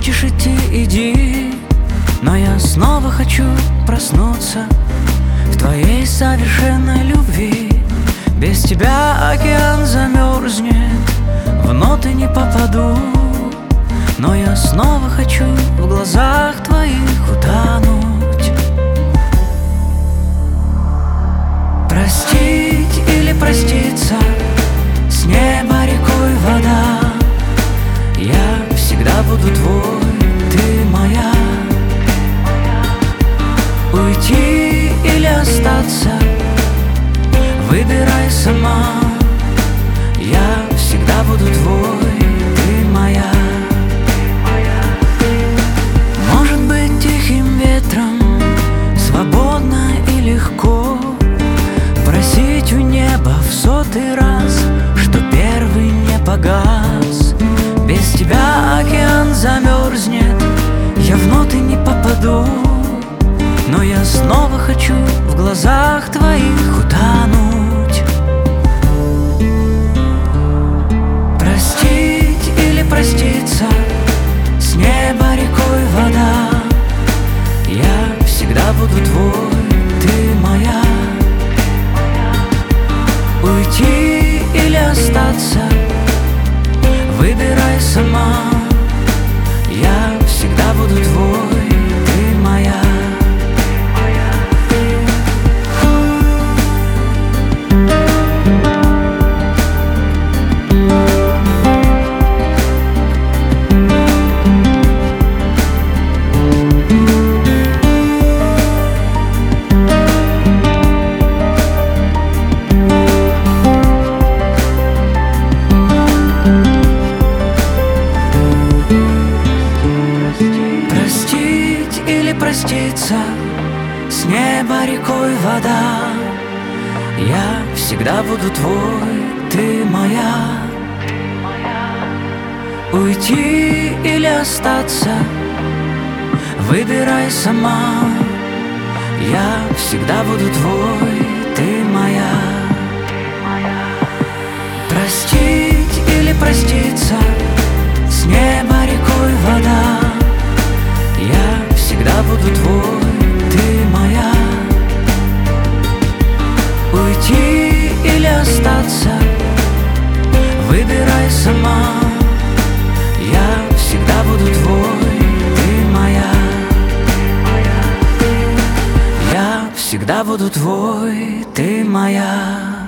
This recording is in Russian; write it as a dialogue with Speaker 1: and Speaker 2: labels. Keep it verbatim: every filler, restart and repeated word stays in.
Speaker 1: хочешь идти, иди, но я снова хочу проснуться в твоей совершенной любви. Без тебя океан замерзнет, в ноты не попаду, но я снова хочу в глазах твоих утонуть. Простить или проститься, с неба рекой вода, я всегда буду твой, ты моя. Уйти или остаться, выбирай сама, я всегда буду твой, ты моя. Может быть, тихим ветром, свободно и легко просить у неба в сотый раз, что первый не погас. Без тебя океан замерзнет, я в ноты не попаду, но я снова хочу в глазах твоих утонуть. Простить или проститься, с неба рекой вода, я всегда буду твой, ты моя. Уйти или остаться, выбирай сама, я всегда буду твой, ты моя. Проститься, с неба рекой вода, я всегда буду твой, ты моя. Уйти или остаться, выбирай сама, я всегда буду твой, ты моя. Простить или проститься, с неба рекой вода, я всегда буду твой, ты моя. Уйти или остаться, выбирай сама, я всегда буду твой, ты моя. Я всегда буду твой, ты моя.